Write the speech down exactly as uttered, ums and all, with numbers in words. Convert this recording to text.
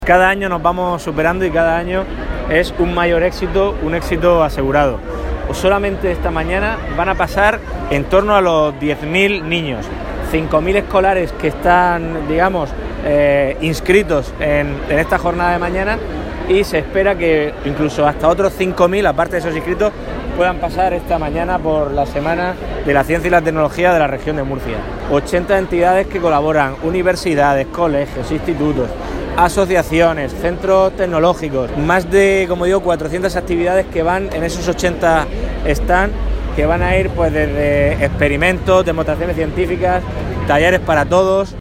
Cada año nos vamos superando y cada año es un mayor éxito, un éxito asegurado. Solamente esta mañana van a pasar en torno a los diez mil niños, cinco mil escolares que están, digamos, eh, inscritos en, en esta jornada de mañana, y se espera que incluso hasta otros cinco mil, aparte de esos inscritos, puedan pasar esta mañana por la Semana de la Ciencia y la Tecnología de la región de Murcia. ochenta entidades que colaboran, universidades, colegios, institutos, asociaciones, centros tecnológicos, más de, como digo, cuatrocientas actividades que van en esos ochenta stands, que van a ir pues desde experimentos, demostraciones científicas, talleres para todos.